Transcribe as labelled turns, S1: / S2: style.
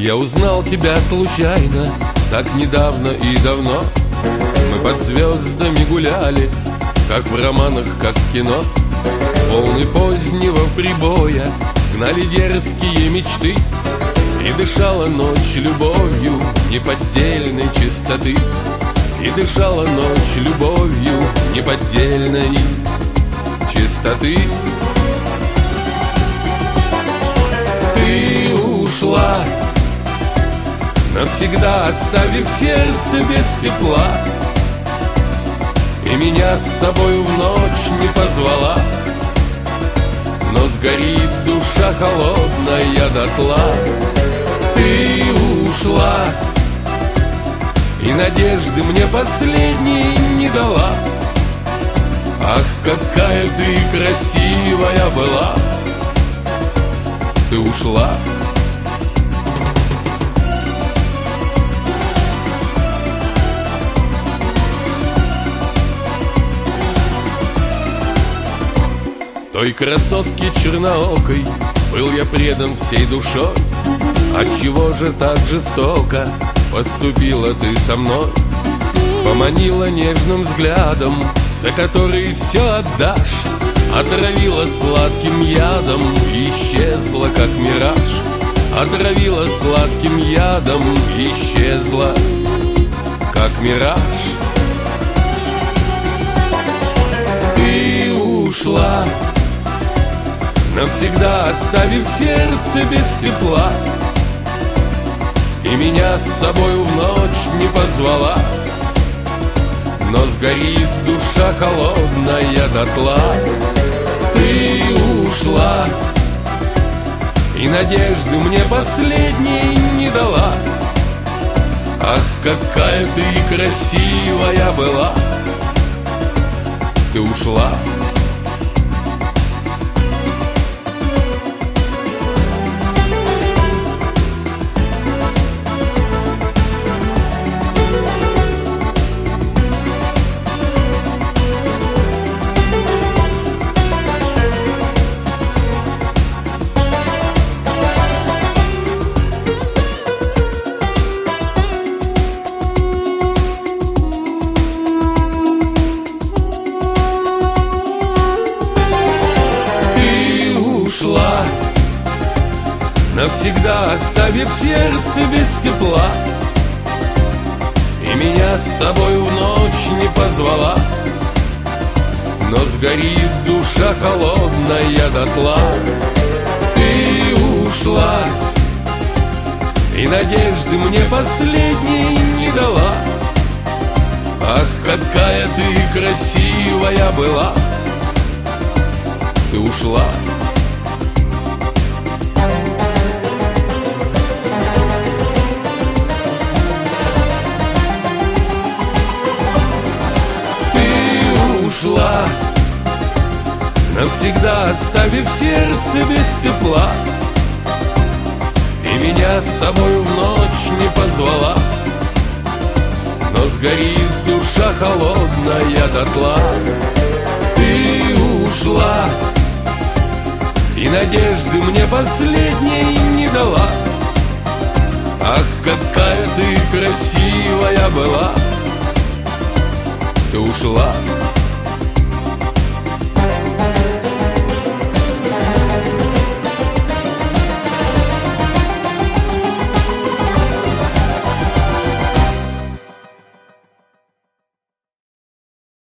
S1: Я узнал тебя случайно, так недавно и давно. Мы под звездами гуляли, как в романах, как в кино. Волны позднего прибоя гнали дерзкие мечты, и дышала ночь любовью неподдельной чистоты. И дышала ночь любовью неподдельной чистоты. Ты ушла, навсегда оставив сердце без тепла, и меня с собою в ночь не позвала. Но сгорит душа холодная дотла. Ты ушла, и надежды мне последней не дала. Ах, какая ты красивая была. Ты ушла. Той красотке черноокой был я предан всей душой. Отчего же так жестоко поступила ты со мной? Поманила нежным взглядом, за который все отдашь. Отравила сладким ядом и исчезла, как мираж. Отравила сладким ядом и исчезла, как мираж. Ты ушла, навсегда оставив сердце без тепла, и меня с собою в ночь не позвала. Но сгорит душа холодная дотла. Ты ушла, и надежды мне последней не дала. Ах, какая ты красивая была. Ты ушла. Навсегда оставив сердце без тепла, и меня с собою в ночь не позвала. Но сгорит душа холодная дотла. Ты ушла, и надежды мне последней не дала. Ах, какая ты красивая была. Ты ушла. Ушла, навсегда оставив сердце без тепла, и меня с собою в ночь не позвала. Но сгорит душа холодная дотла. Ты ушла, и надежды мне последней не дала. Ах, какая ты красивая была. Ты ушла.